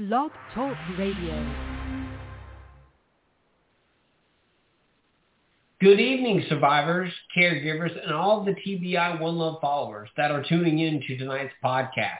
Blog Talk Radio. Good evening, survivors, caregivers, and all the TBI One Love followers that are tuning in to tonight's podcast.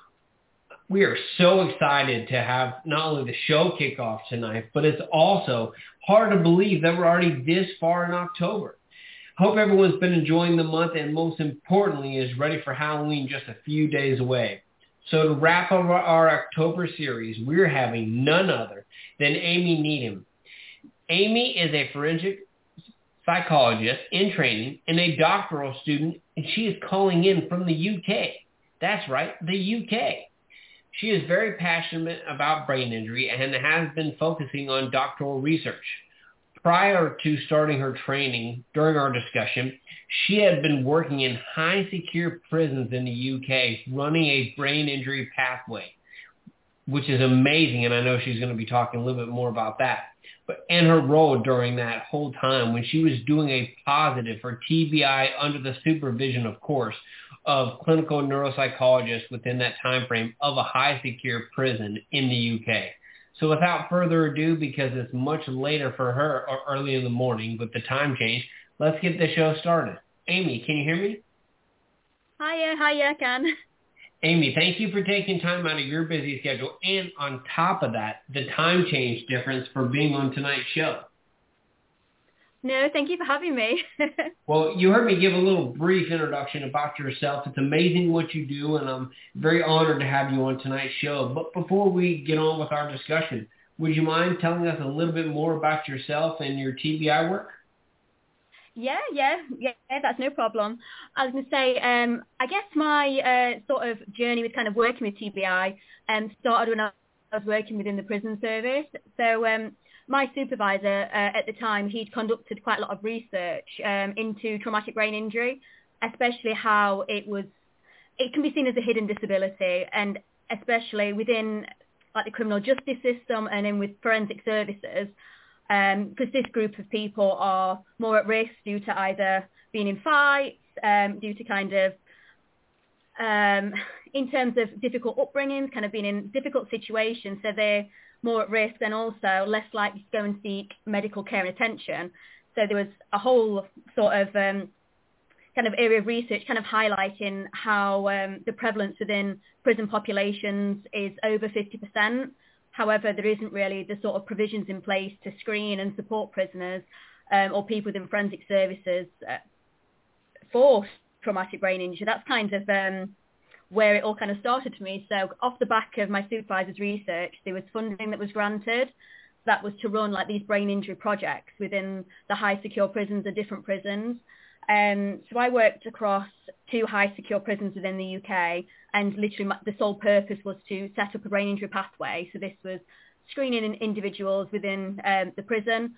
We are so excited to have not only the show kick off tonight, but it's also hard to believe that we're already this far in October. Hope everyone's been enjoying the month and most importantly is ready for Halloween just a few days away. So to wrap up our October series, we're having none other than Amy Needham. Amy is a forensic psychologist in training and a doctoral student, and she is calling in from the UK. That's right, the UK. She is very passionate about brain injury and has been focusing on doctoral research. Prior to starting her training, during our discussion, she had been working in high secure prisons in the UK, running a brain injury pathway, which is amazing, and I know she's going to be talking a little bit more about that. And her role during that whole time when she was doing a positive for TBI under the supervision, of course, of clinical neuropsychologists within that time frame of a high secure prison in the UK. So without further ado, because it's much later for her or early in the morning with the time change, let's get the show started. Amy, can you hear me? Hiya, I can. Amy, thank you for taking time out of your busy schedule and on top of that, the time change difference for being on tonight's show. No, thank you for having me. Well, you heard me give a little brief introduction about yourself. It's amazing what you do, and I'm very honored to have you on tonight's show. But before we get on with our discussion, would you mind telling us a little bit more about yourself and your TBI work? Yeah, that's no problem. I was going to say, I guess my sort of journey with kind of working with TBI started when I was working within the prison service. So my supervisor at the time, he'd conducted quite a lot of research into traumatic brain injury, especially how it can be seen as a hidden disability, and especially within like the criminal justice system and then with forensic services, because this group of people are more at risk due to either being in fights, due to kind of, in terms of difficult upbringings, kind of being in difficult situations, so they're more at risk and also less likely to go and seek medical care and attention. So there was a whole sort of kind of area of research kind of highlighting how the prevalence within prison populations is over 50%. However, there isn't really the sort of provisions in place to screen and support prisoners or people within forensic services for traumatic brain injury. That's kind of where it all kind of started for me. So off the back of my supervisor's research, there was funding that was granted that was to run like these brain injury projects within the high secure prisons of different prisons. So I worked across 2 high secure prisons within the UK, and literally the sole purpose was to set up a brain injury pathway. So this was screening individuals within the prison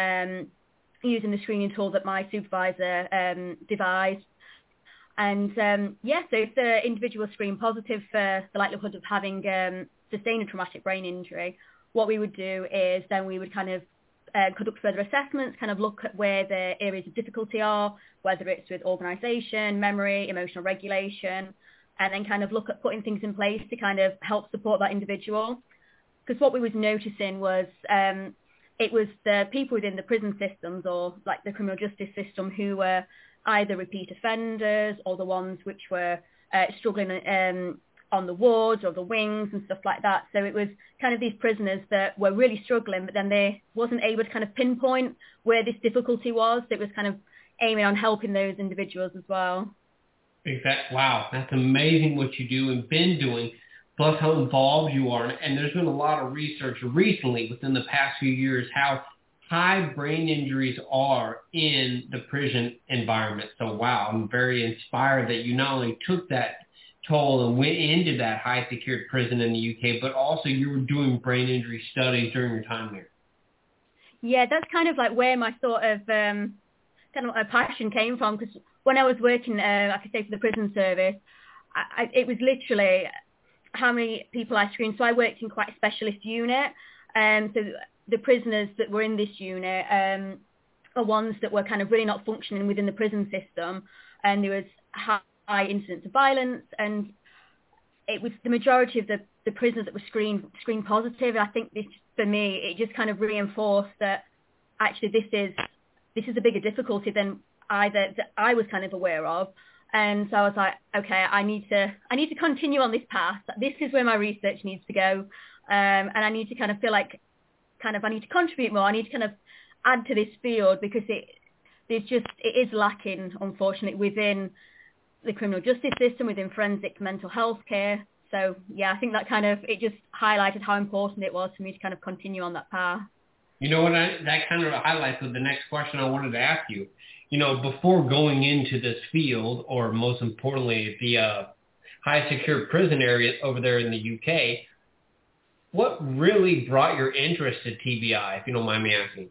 using the screening tool that my supervisor devised. And so if the individual screened positive for the likelihood of having sustained a traumatic brain injury, what we would do is then we would kind of conduct further assessments, kind of look at where the areas of difficulty are, whether it's with organisation, memory, emotional regulation, and then kind of look at putting things in place to kind of help support that individual. Because what we was noticing was it was the people within the prison systems or like the criminal justice system who were either repeat offenders or the ones which were struggling on the wards or the wings and stuff like that. So it was kind of these prisoners that were really struggling, but then they wasn't able to kind of pinpoint where this difficulty was. It was kind of aiming on helping those individuals as well. Wow, that's amazing what you do and been doing, plus how involved you are. And there's been a lot of research recently within the past few years how high brain injuries are in the prison environment. So wow, I'm very inspired that you not only took that toll and went into that high secured prison in the UK, but also you were doing brain injury studies during your time here. Yeah, that's kind of like where my sort of kind of my passion came from, because when I was working, like I say, for the prison service, it was literally how many people I screened. So I worked in quite a specialist unit. So the prisoners that were in this unit are ones that were kind of really not functioning within the prison system. And there was high incidents of violence. And it was the majority of the prisoners that were screen positive. I think this, for me, it just kind of reinforced that actually this is a bigger difficulty than that I was kind of aware of. And so I was like, okay, I need to continue on this path. This is where my research needs to go. And I need to kind of feel like I need to contribute more. I need to kind of add to this field because it is lacking, unfortunately, within the criminal justice system, within forensic mental health care. So yeah, I think that it just highlighted how important it was for me to kind of continue on that path. You know what, that kind of highlights the next question I wanted to ask you. You know, before going into this field, or most importantly, the high secure prison area over there in the UK, what really brought your interest to TBI, if you don't mind me asking?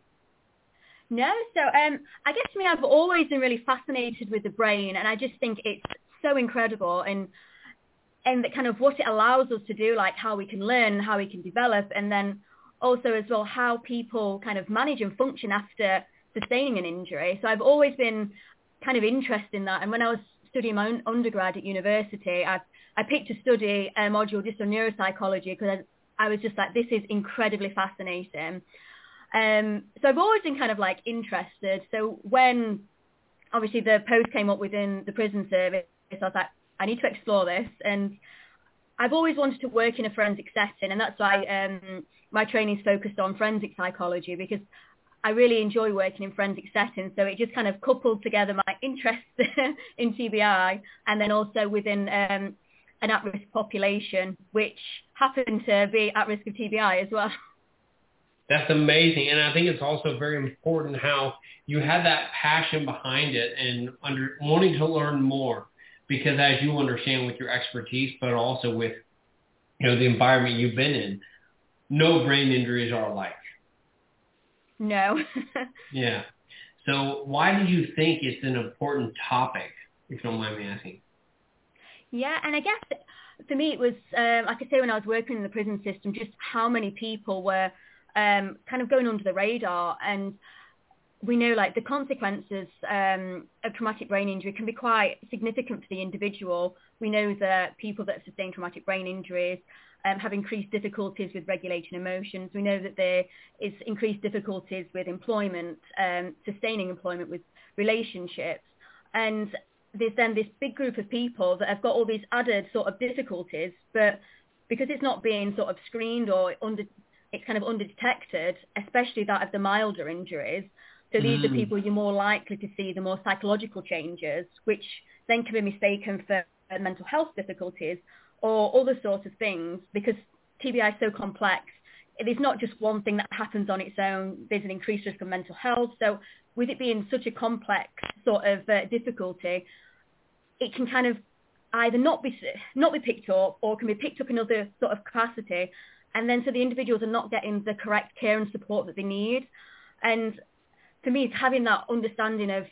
No, so I guess to me, I've always been really fascinated with the brain, and I just think it's so incredible, and that kind of what it allows us to do, like how we can learn, how we can develop, and then also as well how people kind of manage and function after sustaining an injury. So I've always been kind of interested in that, and when I was studying my own undergrad at university, I picked to study a module just on neuropsychology because I was just like, this is incredibly fascinating. So I've always been kind of like interested. So when obviously the post came up within the prison service, I was like, I need to explore this. And I've always wanted to work in a forensic setting, and that's why my training is focused on forensic psychology, because I really enjoy working in forensic settings. So it just kind of coupled together my interest in TBI and then also within an at-risk population, which happened to be at risk of TBI as well. That's amazing. And I think it's also very important how you had that passion behind it and wanting to learn more, because as you understand with your expertise, but also with, you know, the environment you've been in, no brain injuries are alike. No. Yeah. So why did you think it's an important topic, if you don't mind me asking? Yeah, and I guess for me it was, like I say, when I was working in the prison system, just how many people were kind of going under the radar. And we know like the consequences of traumatic brain injury can be quite significant for the individual. We know that people that sustain traumatic brain injuries have increased difficulties with regulating emotions. We know that there is increased difficulties with employment, sustaining employment, with relationships. And there's then this big group of people that have got all these added sort of difficulties, but because it's not being sort of screened or it's kind of underdetected, especially that of the milder injuries. So these are people you're more likely to see the more psychological changes, which then can be mistaken for mental health difficulties or other sorts of things, because TBI is so complex. It is not just one thing that happens on its own. There's an increased risk of mental health. So with it being such a complex sort of difficulty, it can kind of either not be picked up or can be picked up in other sort of capacity. And then so the individuals are not getting the correct care and support that they need. And for me, it's having that understanding of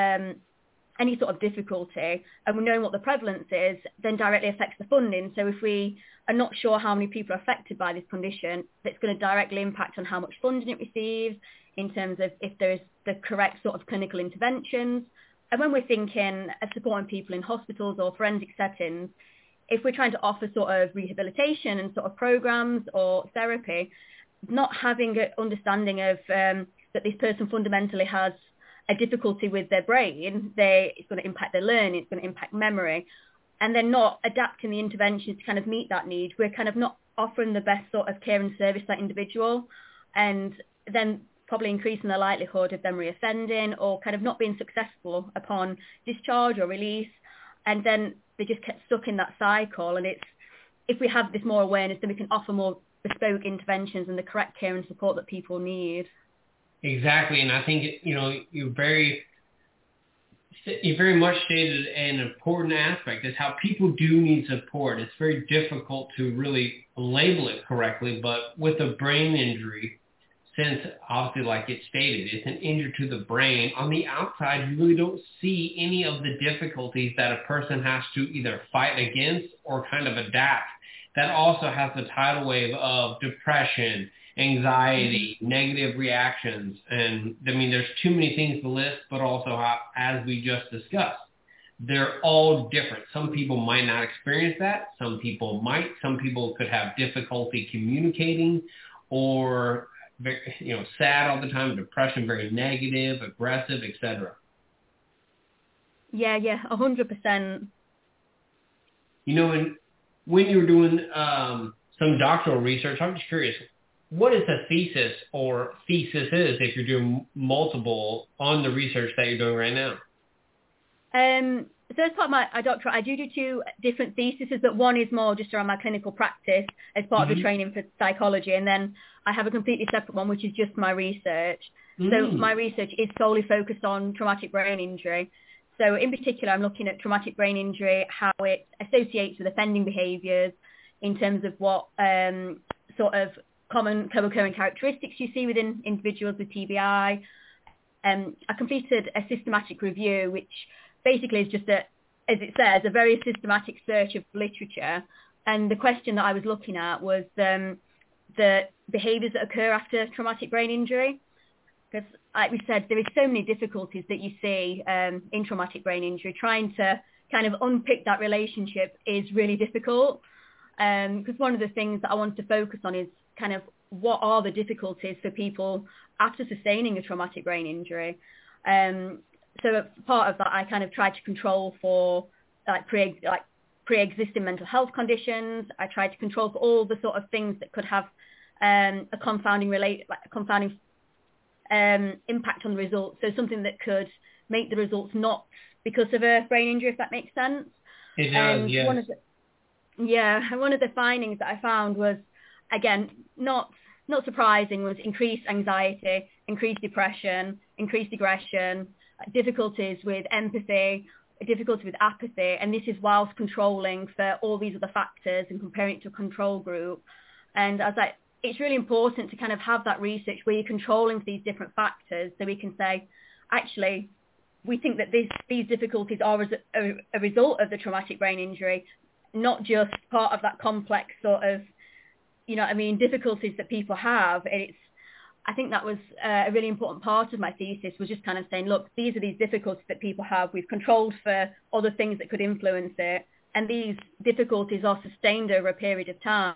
any sort of difficulty, and knowing what the prevalence is, then directly affects the funding. So if we are not sure how many people are affected by this condition, that's going to directly impact on how much funding it receives in terms of if there's the correct sort of clinical interventions. And when we're thinking of supporting people in hospitals or forensic settings, if we're trying to offer sort of rehabilitation and sort of programs or therapy, not having an understanding of that this person fundamentally has a difficulty with their brain, it's going to impact their learning, it's going to impact memory, and then not adapting the interventions to kind of meet that need, we're kind of not offering the best sort of care and service to that individual, and then probably increasing the likelihood of them reoffending or kind of not being successful upon discharge or release. And then they just get stuck in that cycle. And if we have this more awareness, then we can offer more bespoke interventions and the correct care and support that people need. Exactly. And I think, you know, you very much stated an important aspect is how people do need support. It's very difficult to really label it correctly, but with a brain injury, since obviously like it stated, it's an injury to the brain, on the outside you really don't see any of the difficulties that a person has to either fight against or kind of adapt. That also has the tidal wave of depression, anxiety, negative reactions. And I mean, there's too many things to list, but also as we just discussed. they're all different. Some people might not experience that. Some people might. Some people could have difficulty communicating or, sad all the time, depression, very negative, aggressive, etc. Yeah, 100%. And when you were doing some doctoral research, I'm just curious, what is a thesis or thesis is if you're doing multiple on the research that you're doing right now? So as part of my doctorate, I do 2 different theses, but one is more just around my clinical practice as part of the training for psychology, and then I have a completely separate one, which is just my research. So my research is solely focused on traumatic brain injury. So in particular, I'm looking at traumatic brain injury, how it associates with offending behaviours in terms of what sort of common co-occurring characteristics you see within individuals with TBI. I completed a systematic review, which basically is just as it says, a very systematic search of literature. And the question that I was looking at was the behaviours that occur after traumatic brain injury. Because, like we said, there is so many difficulties that you see in traumatic brain injury. Trying to kind of unpick that relationship is really difficult. Because one of the things that I want to focus on is kind of what are the difficulties for people after sustaining a traumatic brain injury. So part of that, I kind of tried to control for pre-existing mental health conditions. I tried to control for all the sort of things that could have a confounding impact on the results. So something that could make the results not because of a brain injury, if that makes sense. It does, yes. One of the findings that I found was, again, not surprising, was increased anxiety, increased depression, increased aggression, difficulties with empathy, difficulty with apathy, and this is whilst controlling for all these other factors and comparing it to a control group. And it's really important to kind of have that research where you're controlling for these different factors, so we can say, actually, we think that these difficulties are a result of the traumatic brain injury, not just part of that complex sort of, difficulties that people have. I think that was a really important part of my thesis, was just kind of saying, look, these are these difficulties that people have. We've controlled for other things that could influence it, and these difficulties are sustained over a period of time.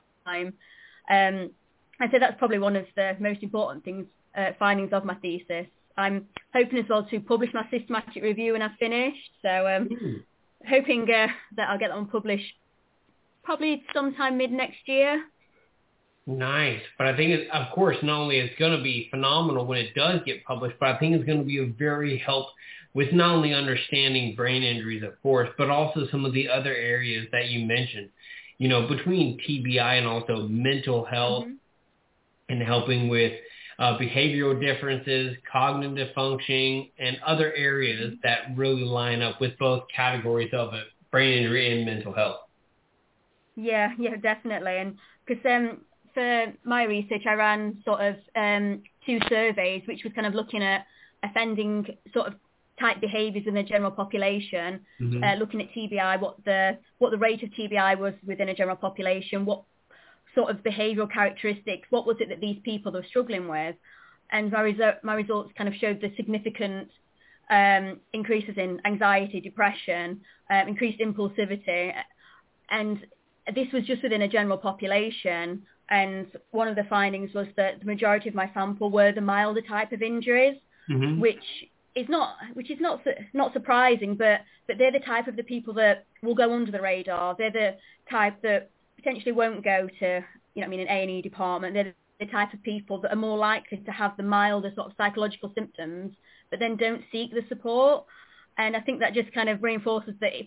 I'd say that's probably one of the most important findings of my thesis. I'm hoping as well to publish my systematic review when I've finished, so hoping that I'll get that one published probably sometime mid-next year. Nice. But I think, of course, not only it's going to be phenomenal when it does get published, but I think it's going to be a very help with not only understanding brain injuries, of course, but also some of the other areas that you mentioned, between TBI and also mental health and helping with behavioral differences, cognitive functioning, and other areas that really line up with both categories of it, brain injury and mental health. Yeah, definitely. And because for my research, I ran sort of 2 surveys, which was kind of looking at offending sort of type behaviours in the general population, looking at TBI, what the rate of TBI was within a general population, what sort of behavioural characteristics, what was it that these people were struggling with. And my results kind of showed the significant increases in anxiety, depression, increased impulsivity. And this was just within a general population. And one of the findings was that the majority of my sample were the milder type of injuries, which is not surprising, but they're the type of the people that will go under the radar. They're the type that potentially won't go to, an A&E department. They're the type of people that are more likely to have the milder sort of psychological symptoms, but then don't seek the support. And I think that just kind of reinforces that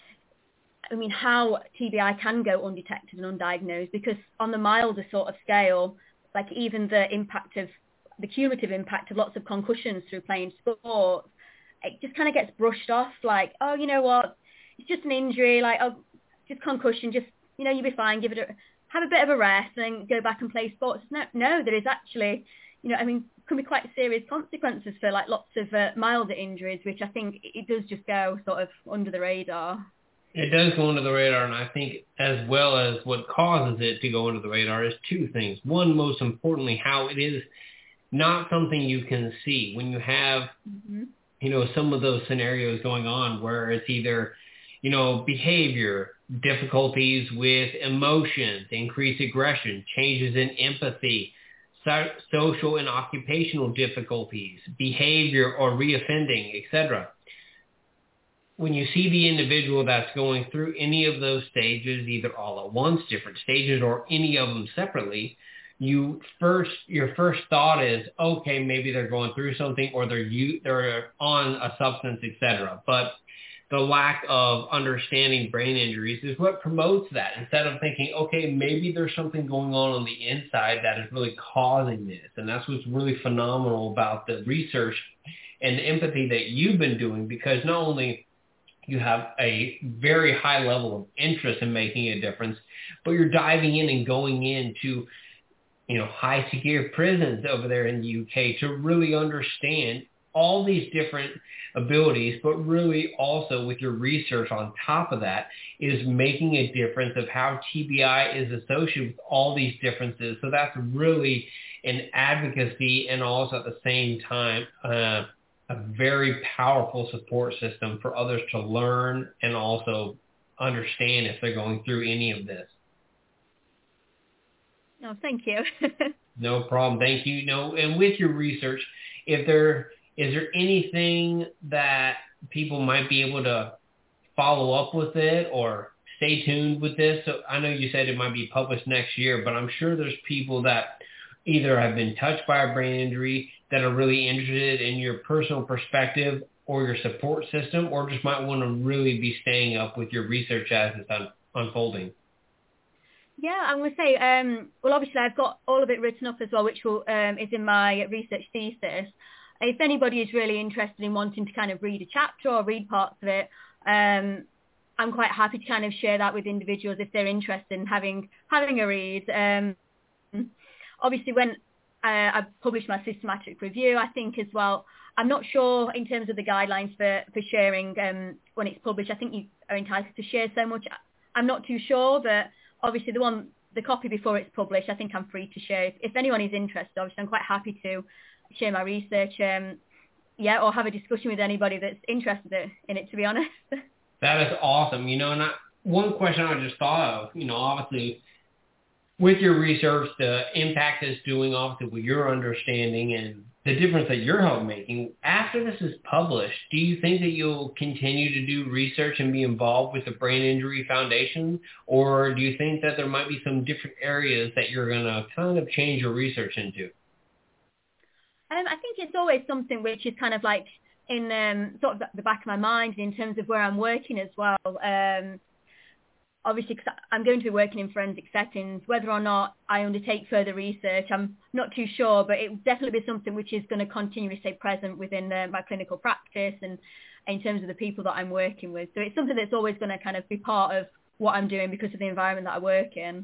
how TBI can go undetected and undiagnosed, because on the milder sort of scale, like even the cumulative impact of lots of concussions through playing sport, it just kind of gets brushed off like, oh, you know what, it's just an injury, like, oh, just concussion, just, you'll be fine, have a bit of a rest and then go back and play sports. No, there is actually, can be quite serious consequences for like lots of milder injuries, which I think it does just go sort of under the radar. It does go under the radar, and I think as well as what causes it to go under the radar is 2 things. One, most importantly, how it is not something you can see. When you have some of those scenarios going on where it's either, behavior, difficulties with emotions, increased aggression, changes in empathy, social and occupational difficulties, behavior or reoffending, etc. When you see the individual that's going through any of those stages, either all at once, different stages, or any of them separately, your first thought is, okay, maybe they're going through something, or they're on a substance, etc. But the lack of understanding brain injuries is what promotes that. Instead of thinking, okay, maybe there's something going on the inside that is really causing this. And that's what's really phenomenal about the research and the empathy that you've been doing, because not only you have a very high level of interest in making a difference, but you're diving in and going into high security prisons over there in the UK to really understand all these different abilities, but really also with your research on top of that is making a difference of how TBI is associated with all these differences. So that's really an advocacy and also at the same time a very powerful support system for others to learn and also understand if they're going through any of this. No, thank you. No problem. Thank you. And with your research, is there anything that people might be able to follow up with it or stay tuned with this? So I know you said it might be published next year, but I'm sure there's people that either have been touched by a brain injury that are really interested in your personal perspective or your support system, or just might want to really be staying up with your research as it's unfolding. Yeah, I'm going to say, well, obviously I've got all of it written up as well, which is in my research thesis. If anybody is really interested in wanting to kind of read a chapter or read parts of it, I'm quite happy to kind of share that with individuals if they're interested in having a read. Obviously, when I published my systematic review, I think as well, I'm not sure in terms of the guidelines for sharing when it's published. I think you are entitled to share so much. I'm not too sure, but obviously the copy before it's published, I think I'm free to share. If anyone is interested, obviously I'm quite happy to share my research, or have a discussion with anybody that's interested in it, to be honest. That is awesome. And one question I just thought of, obviously with your research, the impact it's doing, obviously with your understanding and the difference that you're making, after this is published, do you think that you'll continue to do research and be involved with the Brain Injury Foundation? Or do you think that there might be some different areas that you're going to kind of change your research into? I think it's always something which is kind of like in sort of the back of my mind in terms of where I'm working as well. Obviously, because I'm going to be working in forensic settings, whether or not I undertake further research, I'm not too sure, but it will definitely be something which is going to continue to stay present within my clinical practice and in terms of the people that I'm working with. So it's something that's always going to kind of be part of what I'm doing because of the environment that I work in.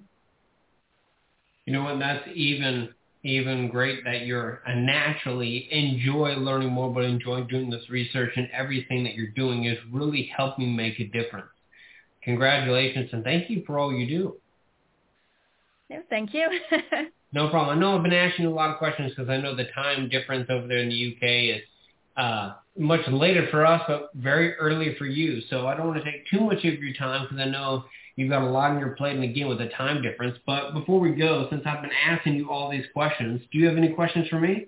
And that's even great that you're naturally enjoy learning more, but enjoy doing this research, and everything that you're doing is really helping make a difference. Congratulations, and thank you for all you do. No, thank you. No problem. I know I've been asking you a lot of questions because I know the time difference over there in the UK is much later for us, but very early for you. So I don't want to take too much of your time because I know you've got a lot on your plate, and again, with the time difference. But before we go, since I've been asking you all these questions, do you have any questions for me?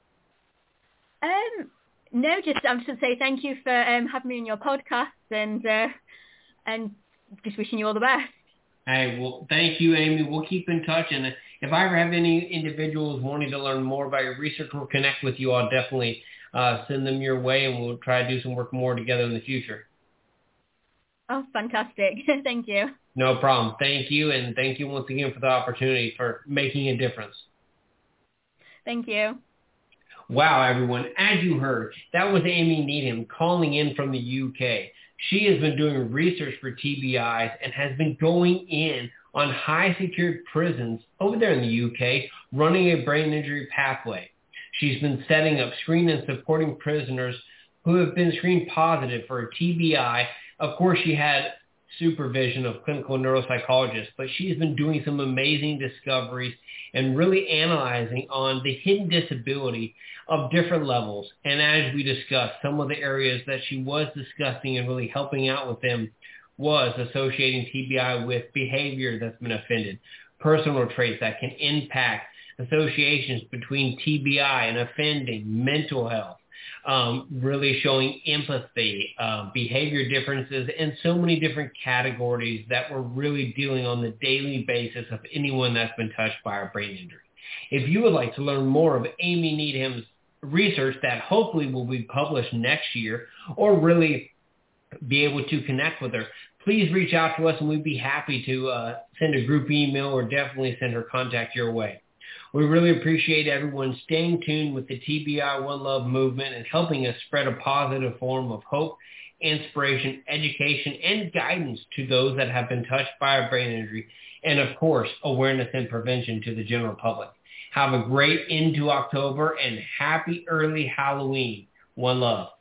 No, I'm just going to say thank you for having me on your podcast and just wishing you all the best. Hey, well, thank you, Amy. We'll keep in touch, and if I ever have any individuals wanting to learn more about your research or connect with you, I'll definitely send them your way, and we'll try to do some work more together in the future. Oh, fantastic. Thank you. No problem. Thank you, and thank you once again for the opportunity for making a difference. Thank you. Wow, everyone. As you heard, that was Amy Needham calling in from the UK. She has been doing research for TBIs and has been going in on high-secured prisons over there in the UK, running a brain injury pathway. She's been setting up, screening, and supporting prisoners who have been screened positive for a TBI. Of course, she had supervision of clinical neuropsychologists, but she's been doing some amazing discoveries and really analyzing on the hidden disability of different levels. And as we discussed, some of the areas that she was discussing and really helping out with them was associating TBI with behavior that's been offended, personal traits that can impact associations between TBI and offending, mental health, really showing empathy, behavior differences, and so many different categories that we're really dealing on the daily basis of anyone that's been touched by a brain injury. If you would like to learn more of Amy Needham's research that hopefully will be published next year, or really be able to connect with her, please reach out to us and we'd be happy to send a group email or definitely send her contact your way. We really appreciate everyone staying tuned with the TBI One Love movement and helping us spread a positive form of hope, inspiration, education, and guidance to those that have been touched by a brain injury, and of course, awareness and prevention to the general public. Have a great end to October and happy early Halloween. One love.